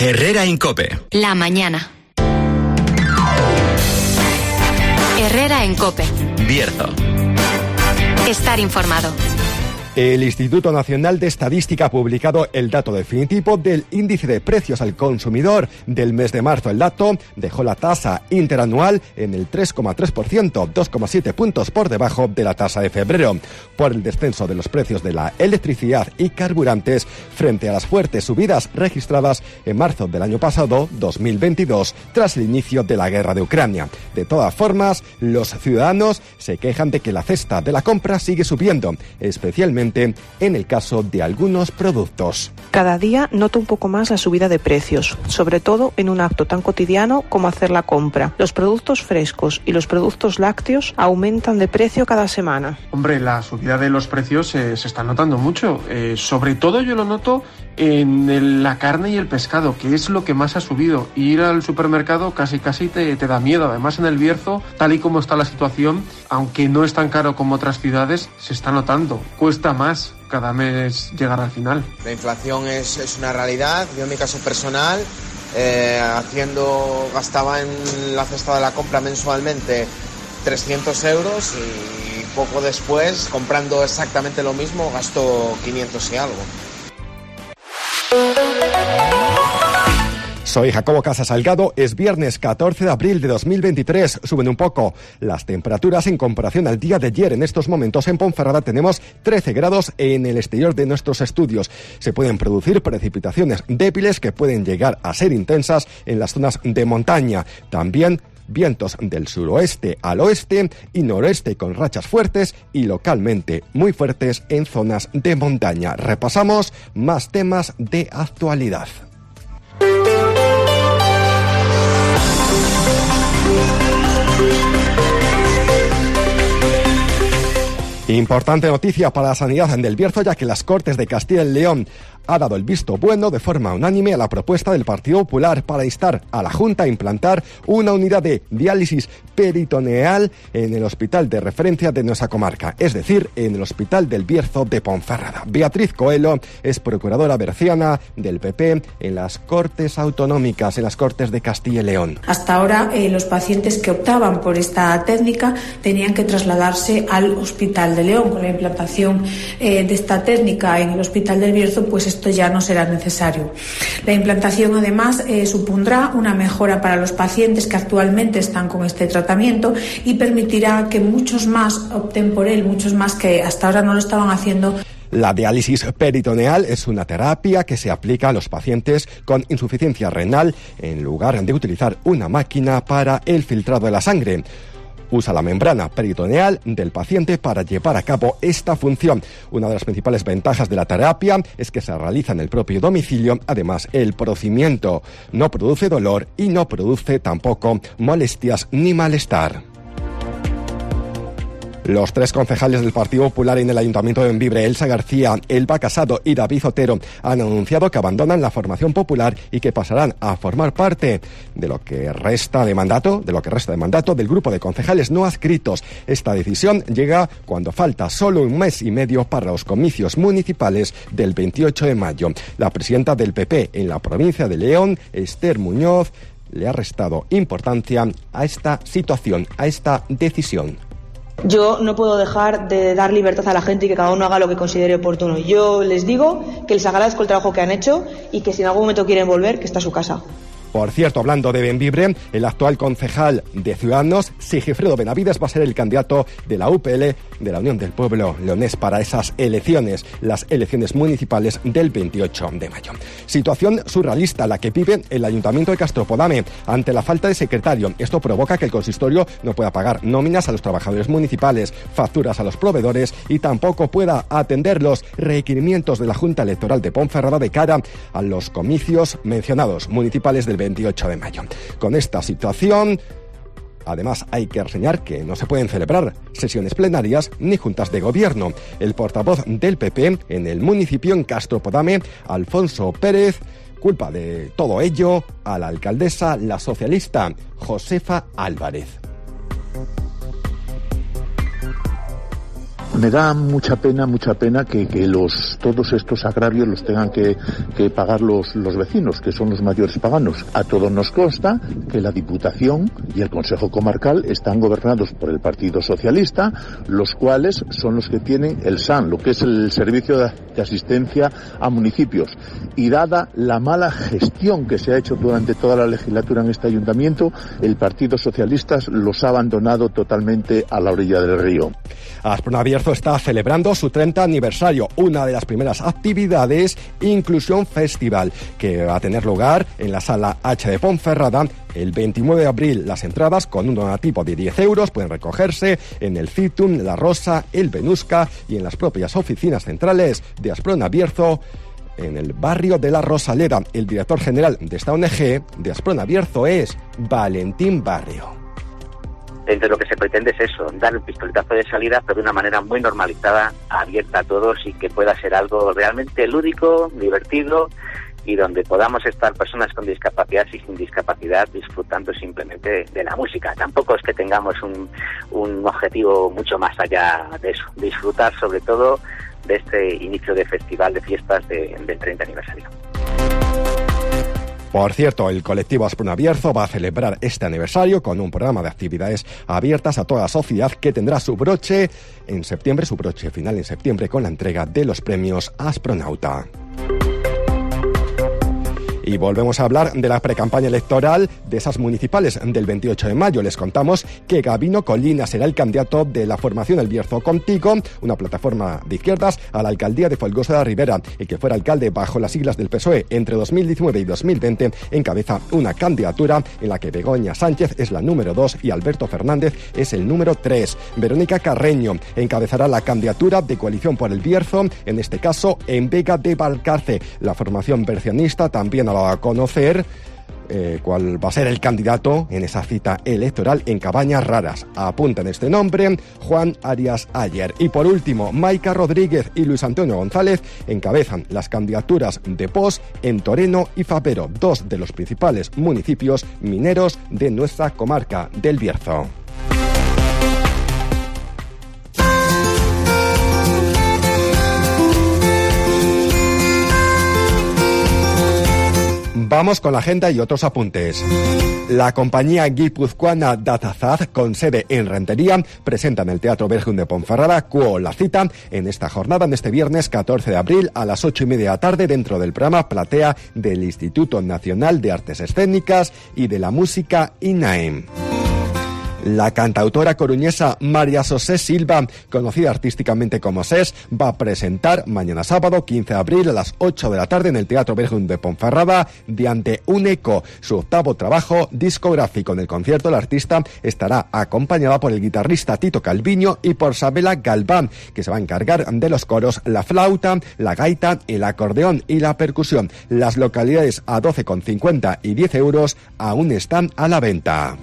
Herrera en COPE. La mañana. Herrera en COPE. Bierzo. Estar informado. El Instituto Nacional de Estadística ha publicado el dato definitivo del índice de precios al consumidor del mes de marzo. El dato dejó la tasa interanual en el 3,3%, 2,7 puntos por debajo de la tasa de febrero, por el descenso de los precios de la electricidad y carburantes frente a las fuertes subidas registradas en marzo del año pasado, 2022, tras el inicio de la guerra de Ucrania. De todas formas, los ciudadanos se quejan de que la cesta de la compra sigue subiendo, especialmente en el caso de algunos productos. Cada día noto un poco más la subida de precios, sobre todo en un acto tan cotidiano como hacer la compra. Los productos frescos y los productos lácteos aumentan de precio cada semana. Hombre, la subida de los precios se está notando mucho. Sobre todo yo lo noto en la carne y el pescado, que es lo que más ha subido. Ir al supermercado casi te da miedo. Además, en el Bierzo, tal y como está la situación, aunque no es tan caro como otras ciudades, se está notando. Cuesta más cada mes llegar al final. La inflación es una realidad. Yo en mi caso personal, gastaba en la cesta de la compra mensualmente 300 euros y poco después, comprando exactamente lo mismo, gasto 500 y algo. Soy Jacobo Casas Salgado. Es viernes 14 de abril de 2023. Suben un poco las temperaturas en comparación al día de ayer. En estos momentos en Ponferrada tenemos 13 grados en el exterior de nuestros estudios. Se pueden producir precipitaciones débiles que pueden llegar a ser intensas en las zonas de montaña. También vientos del suroeste al oeste y noroeste con rachas fuertes y localmente muy fuertes en zonas de montaña. Repasamos más temas de actualidad. Importante noticia para la sanidad del Bierzo, ya que las Cortes de Castilla y León ha dado el visto bueno de forma unánime a la propuesta del Partido Popular para instar a la Junta a implantar una unidad de diálisis peritoneal en el hospital de referencia de nuestra comarca, es decir, en el Hospital del Bierzo de Ponferrada. Beatriz Coelho es procuradora berciana del PP en las Cortes Autonómicas, en las Cortes de Castilla y León. Hasta ahora los pacientes que optaban por esta técnica tenían que trasladarse al Hospital de León. Con la implantación de esta técnica en el Hospital del Bierzo, pues esto ya no será necesario. La implantación además supondrá una mejora para los pacientes que actualmente están con este tratamiento y permitirá que muchos más opten por él, muchos más que hasta ahora no lo estaban haciendo. La diálisis peritoneal es una terapia que se aplica a los pacientes con insuficiencia renal en lugar de utilizar una máquina para el filtrado de la sangre. Usa la membrana peritoneal del paciente para llevar a cabo esta función. Una de las principales ventajas de la terapia es que se realiza en el propio domicilio. Además, el procedimiento no produce dolor y no produce tampoco molestias ni malestar. Los 3 concejales del Partido Popular en el Ayuntamiento de Bembibre, Elsa García, Elba Casado y David Otero, han anunciado que abandonan la formación popular y que pasarán a formar parte de lo que resta de mandato del grupo de concejales no adscritos. Esta decisión llega cuando falta solo un mes y medio para los comicios municipales del 28 de mayo. La presidenta del PP en la provincia de León, Esther Muñoz, le ha restado importancia a esta situación, a esta decisión. Yo no puedo dejar de dar libertad a la gente y que cada uno haga lo que considere oportuno. Yo les digo que les agradezco el trabajo que han hecho y que si en algún momento quieren volver, que está a su casa. Por cierto, hablando de Bembibre, el actual concejal de Ciudadanos, Sigifredo Benavides, va a ser el candidato de la UPL, de la Unión del Pueblo Leonés, para esas elecciones, las elecciones municipales del 28 de mayo. Situación surrealista la que vive el Ayuntamiento de Castropodame ante la falta de secretario. Esto provoca que el consistorio no pueda pagar nóminas a los trabajadores municipales, facturas a los proveedores y tampoco pueda atender los requerimientos de la Junta Electoral de Ponferrada de cara a los comicios mencionados municipales del 28 de mayo. Con esta situación, además, hay que reseñar que no se pueden celebrar sesiones plenarias ni juntas de gobierno. El portavoz del PP en el municipio, en Castropodame, Alfonso Pérez, culpa de todo ello a la alcaldesa, la socialista Josefa Álvarez. Me da mucha pena que todos estos agravios los tengan que pagar los vecinos, que son los mayores paganos. A todos nos consta que la Diputación y el Consejo Comarcal están gobernados por el Partido Socialista, los cuales son los que tienen el SAN, lo que es el Servicio de Asistencia a Municipios. Y dada la mala gestión que se ha hecho durante toda la legislatura en este ayuntamiento, el Partido Socialista los ha abandonado totalmente a la orilla del río. Asprona Bierzo está celebrando su 30 aniversario. Una de las primeras actividades, Inclusión Festival, que va a tener lugar en la Sala H de Ponferrada el 29 de abril. Las entradas, con un donativo de 10 euros, pueden recogerse en el Citum, La Rosa, el Venusca y en las propias oficinas centrales de Asprona Bierzo, en el barrio de La Rosaleda. El director general de esta ONG de Asprona Bierzo es Valentín Barrio. Entonces lo que se pretende es eso, dar el pistoletazo de salida, pero de una manera muy normalizada, abierta a todos y que pueda ser algo realmente lúdico, divertido y donde podamos estar personas con discapacidad y sin discapacidad disfrutando simplemente de la música. Tampoco es que tengamos un objetivo mucho más allá de eso, disfrutar sobre todo de este inicio de festival de fiestas del 30 aniversario. Por cierto, el colectivo Asprona Bierzo va a celebrar este aniversario con un programa de actividades abiertas a toda la sociedad que tendrá su broche final en septiembre, con la entrega de los premios Aspronauta. Y volvemos a hablar de la precampaña electoral de esas municipales del 28 de mayo. Les contamos que Gabino Colina será el candidato de la formación El Bierzo Contigo, una plataforma de izquierdas, a la alcaldía de Folgoso de la Ribera. El que fuera alcalde bajo las siglas del PSOE entre 2019 y 2020 encabeza una candidatura en la que Begoña Sánchez es la número 2 y Alberto Fernández es el número 3. Verónica Carreño encabezará la candidatura de Coalición por el Bierzo, en este caso en Vega de Valcarce. La formación bercianista también ha dado a conocer cuál va a ser el candidato en esa cita electoral en Cabañas Raras. Apuntan este nombre: Juan Arias Ayer. Y por último, Maica Rodríguez y Luis Antonio González encabezan las candidaturas de POS en Toreno y Fapero, dos de los principales municipios mineros de nuestra comarca del Bierzo. Vamos con la agenda y otros apuntes. La compañía guipuzcoana Datazad, con sede en Rentería, presenta en el Teatro Berjun de Ponferrada Quo la cita en esta jornada, en este viernes 14 de abril a las 8:30 de la tarde, dentro del programa Platea del Instituto Nacional de Artes Escénicas y de la Música INAEM. La cantautora coruñesa María José Silva, conocida artísticamente como SES, va a presentar mañana sábado 15 de abril a las 8 de la tarde en el Teatro Berjun de Ponferrada, Diante un Eco, su octavo trabajo discográfico. En el concierto la artista estará acompañada por el guitarrista Tito Calviño y por Sabela Galván, que se va a encargar de los coros, la flauta, la gaita, el acordeón y la percusión. Las localidades a 12,50 y 10 euros aún están a la venta.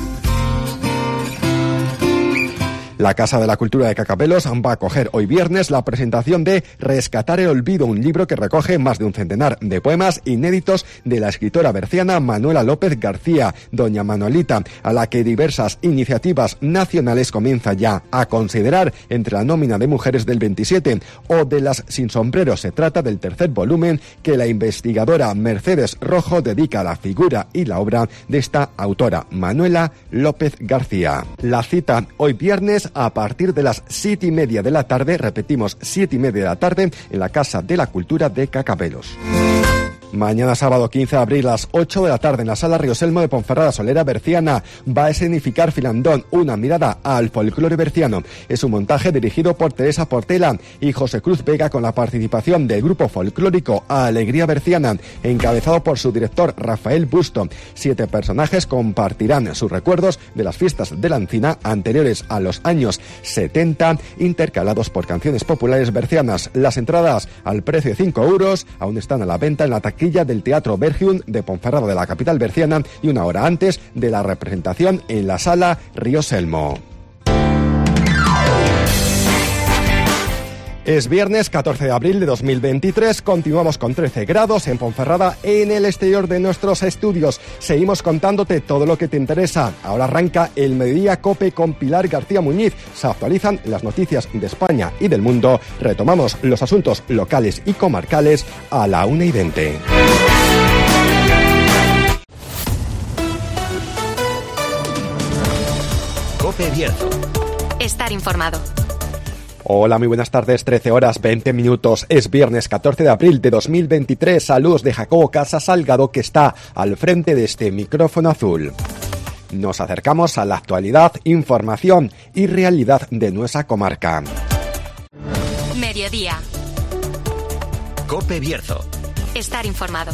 La Casa de la Cultura de Cacabelos va a acoger hoy viernes la presentación de Rescatar el Olvido, un libro que recoge más de un centenar de poemas inéditos de la escritora berciana Manuela López García, Doña Manuelita, a la que diversas iniciativas nacionales comienzan ya a considerar entre la nómina de mujeres del 27 o de las sin sombrero. Se trata del tercer volumen que la investigadora Mercedes Rojo dedica a la figura y la obra de esta autora, Manuela López García. La cita hoy viernes a partir de las 7:30 de la tarde, repetimos, 7:30 de la tarde, en la Casa de la Cultura de Cacabelos. Mañana sábado 15 de abril a las 8 de la tarde en la Sala Rioselmo de Ponferrada, Solera Berciana, va a escenificar Filandón, una mirada al folclore berciano. Es un montaje dirigido por Teresa Portela y José Cruz Vega, con la participación del grupo folclórico Alegría Berciana, encabezado por su director Rafael Busto. 7 personajes compartirán sus recuerdos de las fiestas de la Encina anteriores a los años 70, intercalados por canciones populares bercianas. Las entradas, al precio de 5 euros, aún están a la venta en la taquilla del Teatro Berjun de Ponferrada, de la capital berciana, y una hora antes de la representación en la Sala Rioselmo. Es viernes 14 de abril de 2023, continuamos con 13 grados en Ponferrada, en el exterior de nuestros estudios. Seguimos contándote todo lo que te interesa. Ahora arranca el Mediodía COPE con Pilar García Muñiz. Se actualizan las noticias de España y del mundo. Retomamos los asuntos locales y comarcales a la 1:20. COPE Bierzo. Estar informado. Hola, muy buenas tardes, 13 horas 20 minutos. Es viernes 14 de abril de 2023. Saludos de Jacobo Casa Salgado, que está al frente de este micrófono azul. Nos acercamos a la actualidad, información y realidad de nuestra comarca. Mediodía. COPE Bierzo. Estar informado.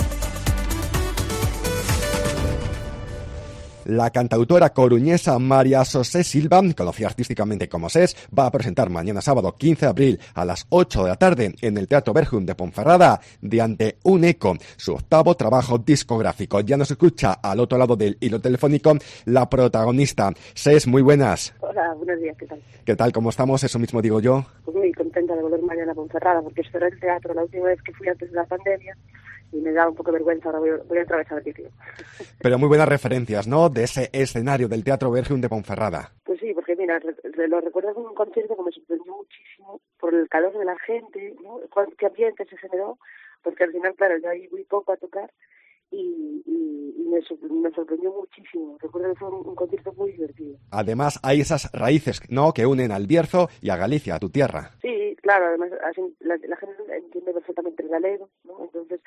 La cantautora coruñesa María José Silva, conocida artísticamente como SES, va a presentar mañana sábado 15 de abril a las 8 de la tarde en el Teatro Berjum de Ponferrada, de Ante un Eco, su octavo trabajo discográfico. Ya nos escucha al otro lado del hilo telefónico la protagonista. SES, muy buenas. Hola, buenos días, ¿qué tal? ¿Qué tal? ¿Cómo estamos? Eso mismo digo yo. Pues muy contenta de volver mañana a Ponferrada, porque cerré el teatro la última vez que fui antes de la pandemia y me da un poco de vergüenza, ahora voy a atravesar el río. Pero muy buenas referencias, ¿no?, de ese escenario del Teatro Berjum de Ponferrada. Pues sí, porque mira, lo recuerdo como un concierto que me sorprendió muchísimo por el calor de la gente, ¿no? Qué ambiente se generó, porque al final, claro, yo ahí muy poco a tocar y me sorprendió muchísimo. Recuerdo que fue un concierto muy divertido. Además, hay esas raíces, ¿no?, que unen al Bierzo y a Galicia, a tu tierra. Sí, claro, además así, la gente entiende perfectamente el galego, ¿no? Entonces,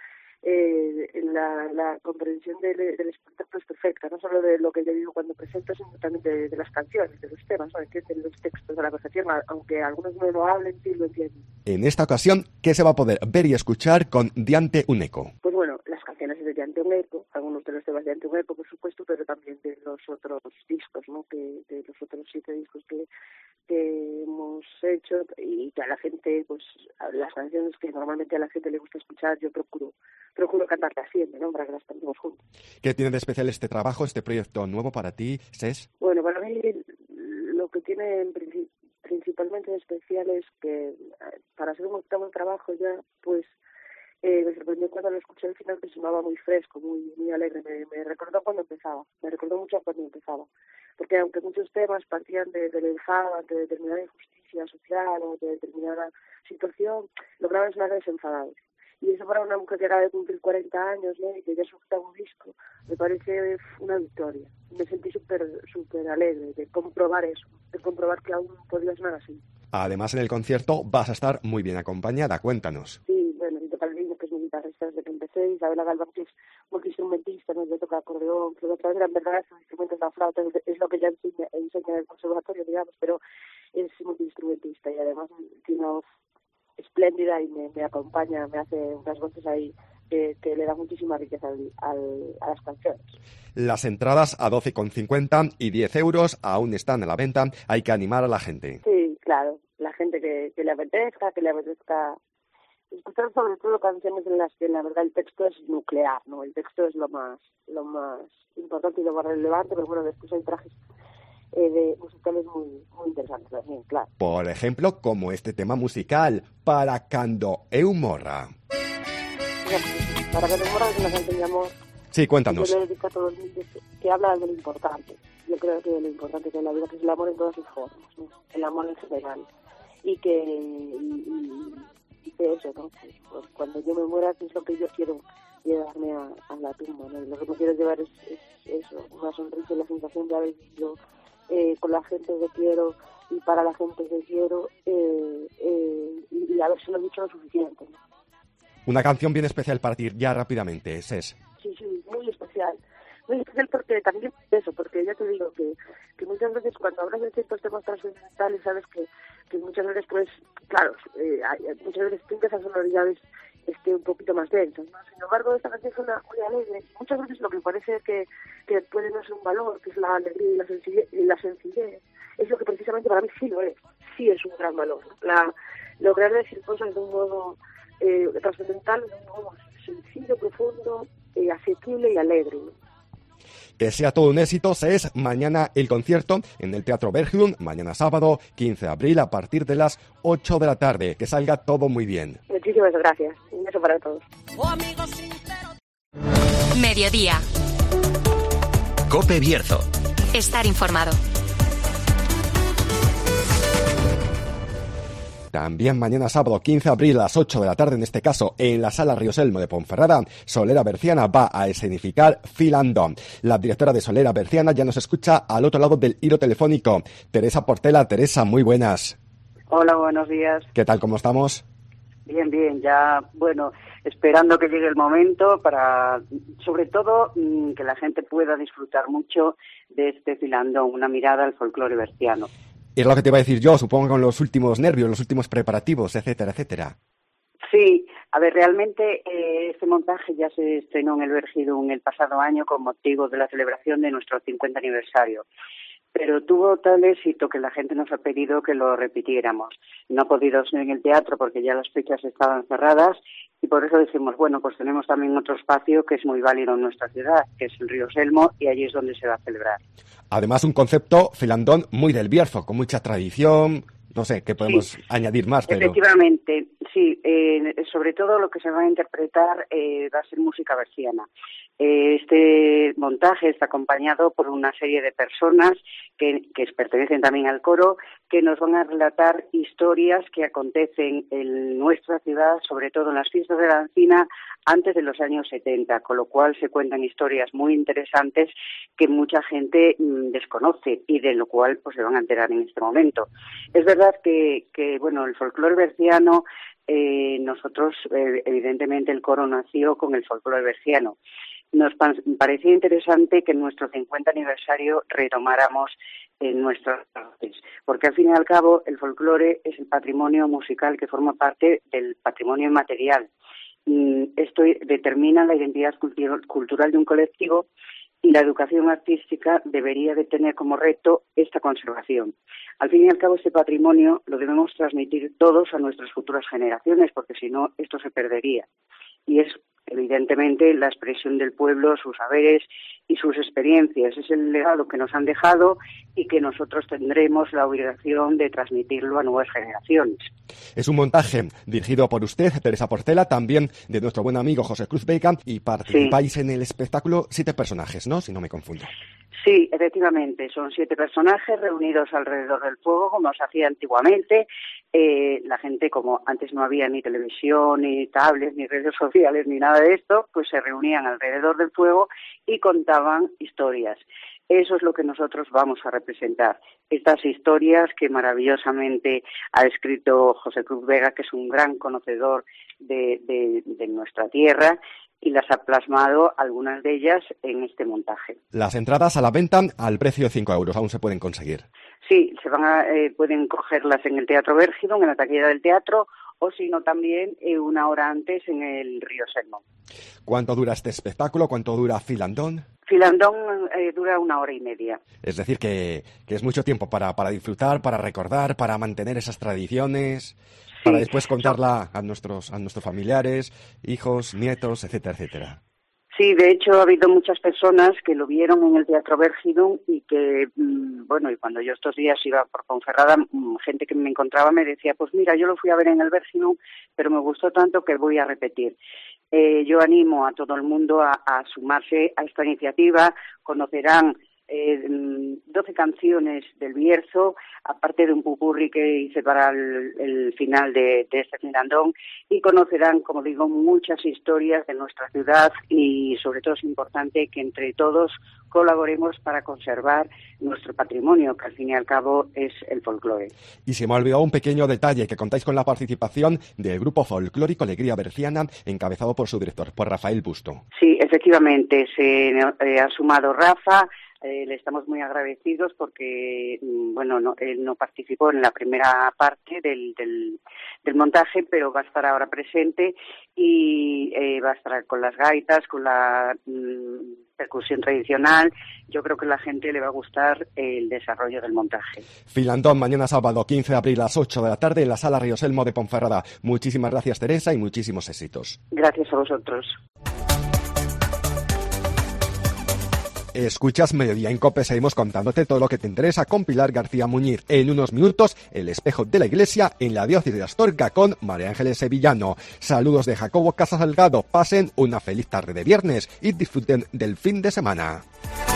la comprensión del espectáculo es perfecta, no solo de lo que yo digo cuando presento, sino también de las canciones, de los temas, ¿no? Entienden los textos de la perfección, aunque algunos no lo hablen, sí lo entienden. En esta ocasión, ¿qué se va a poder ver y escuchar con Diante un Eco? Pues bueno, las canciones de Diante un Eco, algunos de los temas de Diante un Eco, por supuesto, pero también de los otros discos, ¿no? De los otros 7 discos que hemos hecho, y que a la gente, pues las canciones que normalmente a la gente le gusta escuchar, yo procuro cantarlas siempre, ¿no?, para que las cantemos juntos. ¿Qué tiene de especial este trabajo, este proyecto nuevo para ti, SES? Bueno, para mí lo que tiene principalmente de especial es que para ser un octavo trabajo ya, pues me sorprendió cuando lo escuché al final, que sonaba muy fresco, muy alegre. Me recordó cuando empezaba, me recordó mucho cuando empezaba. Porque aunque muchos temas partían del enfado ante determinada injusticia social o de determinada situación, lograban sonar desenfadados. Y eso para una mujer que acaba de cumplir 40 años, ¿no?, y que ya es su octavo disco, me parece una victoria. Me sentí súper alegre de comprobar eso, de comprobar que aún podía sonar así. Además, en el concierto vas a estar muy bien acompañada, cuéntanos. Sí, bueno, Tito Calviño, que es mi guitarrista desde que empecé, Isabela Galván, que es multiinstrumentista, nos toca acordeón, flauta, en verdad sus instrumentos, la flauta es lo que ya enseña en el conservatorio, digamos, pero es multiinstrumentista y además tiene una voz espléndida y me acompaña, me hace unas voces ahí que le da muchísima riqueza a las canciones. Las entradas a 12,50 y 10 euros aún están a la venta. Hay que animar a la gente. Sí, claro, la gente que le apetezca escuchar sobre todo canciones en las que la verdad el texto es nuclear, ¿no? El texto es lo más importante y lo más relevante, pero bueno, después hay trajes musicales muy interesantes también, claro. Por ejemplo, como este tema musical, Para Cando eu morra. Para Cando eu morra es una canción de amor. Sí, cuéntanos. Yo le dedico a todos los niños que habla de lo importante. Yo creo que lo importante que es la vida, que es el amor en todas sus formas, ¿no? El amor en general. Y que eso, ¿no? Pues cuando yo me muera, que es lo que yo quiero llevarme a la tumba, ¿no? Y lo que me quiero llevar es eso, una sonrisa y la sensación de haber vivido con la gente que quiero y para la gente que quiero y habérselo dicho lo suficiente, ¿no? Una canción bien especial para ti, ya rápidamente, SES. Sí, muy especial porque también eso, porque ya te digo que muchas veces cuando hablas de ciertos temas trascendentales, sabes que muchas veces, pues, claro, muchas veces pintas esas sonoridades un poquito más densas, ¿no? Sin embargo, esta canción suena muy alegre. Muchas veces lo que parece que puede no ser un valor, que es la alegría y la sencillez, es lo que precisamente para mí sí lo es. Sí es un gran valor, ¿no? Lograr decir cosas de un modo trascendental, de un modo sencillo, profundo, asequible y alegre, ¿no? que sea todo un éxito. Es mañana el concierto en el Teatro Bergidun, mañana sábado 15 de abril a partir de las 8 de la tarde. Que salga todo muy bien. Muchísimas gracias. Un beso para todos. Mediodía. COPE Bierzo. Estar informado. También mañana sábado 15 de abril a las 8 de la tarde, en este caso en la Sala Rioselmo de Ponferrada, Solera Berciana va a escenificar Filandón. La directora de Solera Berciana ya nos escucha al otro lado del hilo telefónico. Teresa Portela. Teresa, muy buenas. Hola, buenos días. ¿Qué tal, cómo estamos? Bien, ya, esperando que llegue el momento para, sobre todo, que la gente pueda disfrutar mucho de este Filandón, una mirada al folclore berciano. Es lo que te iba a decir yo, supongo, con los últimos nervios, los últimos preparativos, etcétera, etcétera. Sí, a ver, realmente este montaje ya se estrenó en el Bergidun el pasado año con motivo de la celebración de nuestro 50 aniversario. Pero tuvo tal éxito que la gente nos ha pedido que lo repitiéramos. No ha podido ser en el teatro porque ya las fechas estaban cerradas y por eso dijimos, pues tenemos también otro espacio que es muy válido en nuestra ciudad, que es el Rioselmo, y allí es donde se va a celebrar. Además, un concepto Filandón muy del Bierzo, con mucha tradición. No sé, ¿qué podemos añadir más? Pero... Efectivamente, sí. Sobre todo lo que se va a interpretar va a ser música berciana. Este montaje está acompañado por una serie de personas que pertenecen también al coro, que nos van a relatar historias que acontecen en nuestra ciudad, sobre todo en las fiestas de la Encina, antes de los años 70, con lo cual se cuentan historias muy interesantes que mucha gente desconoce y de lo cual se van a enterar en este momento. Es verdad que el folclore berciano, nosotros, evidentemente, el coro nació con el folclore berciano. Nos parecía interesante que en nuestro 50 aniversario retomáramos nuestras raíces, porque al fin y al cabo el folclore es el patrimonio musical que forma parte del patrimonio inmaterial. Esto determina la identidad cultural de un colectivo y la educación artística debería de tener como reto esta conservación. Al fin y al cabo, este patrimonio lo debemos transmitir todos a nuestras futuras generaciones, porque si no, esto se perdería. Y es, evidentemente, la expresión del pueblo, sus saberes y sus experiencias. Es el legado que nos han dejado y que nosotros tendremos la obligación de transmitirlo a nuevas generaciones. Es un montaje dirigido por usted, Teresa Portela, también de nuestro buen amigo José Cruz Veiga, y participáis en el espectáculo 7 personajes, ¿no? Si no me confundo. Sí, efectivamente, son 7 personajes reunidos alrededor del fuego, como se hacía antiguamente. La gente, como antes no había ni televisión, ni tablets, ni redes sociales, ni nada de esto, pues se reunían alrededor del fuego y contaban historias. Eso es lo que nosotros vamos a representar. Estas historias que maravillosamente ha escrito José Cruz Vega, que es un gran conocedor de nuestra tierra, y las ha plasmado, algunas de ellas, en este montaje. Las entradas a la venta al precio de 5 euros, aún se pueden conseguir. Sí, pueden cogerlas en el Teatro Bergidun, en la taquilla del teatro, o si no también una hora antes en el Rioselmo. ¿Cuánto dura este espectáculo? ¿Cuánto dura Filandón? Filandón dura 1 hora y media. Es decir, que es mucho tiempo para disfrutar, para recordar, para mantener esas tradiciones, para después contarla a nuestros familiares, hijos, nietos, etcétera, etcétera. Sí, de hecho ha habido muchas personas que lo vieron en el Teatro Bergidun y que, y cuando yo estos días iba por Ponferrada, gente que me encontraba me decía, pues mira, yo lo fui a ver en el Bergidun, pero me gustó tanto que voy a repetir. Yo animo a todo el mundo a sumarse a esta iniciativa. Conocerán 12 canciones del Bierzo, aparte de un pupurri que hice para el final de este Filandón, y conocerán, como digo, muchas historias de nuestra ciudad y sobre todo es importante que entre todos colaboremos para conservar nuestro patrimonio, que al fin y al cabo es el folclore. Y se me ha olvidado un pequeño detalle, que contáis con la participación del grupo folclórico Alegría Berciana, encabezado por su director, por Rafael Busto. Sí, efectivamente, se ha sumado Rafa. Le estamos muy agradecidos porque, él no participó en la primera parte del montaje, pero va a estar ahora presente y va a estar con las gaitas, con la percusión tradicional. Yo creo que a la gente le va a gustar el desarrollo del montaje. Filandón, mañana sábado 15 de abril a las 8 de la tarde en la Sala Rioselmo de Ponferrada. Muchísimas gracias, Teresa, y muchísimos éxitos. Gracias a vosotros. Escuchas Mediodía en COPE, seguimos contándote todo lo que te interesa con Pilar García Muñiz. En unos minutos, el espejo de la iglesia en la diócesis de Astorga con María Ángeles Sevillano. Saludos de Jacobo Casas Salgado. Pasen una feliz tarde de viernes y disfruten del fin de semana.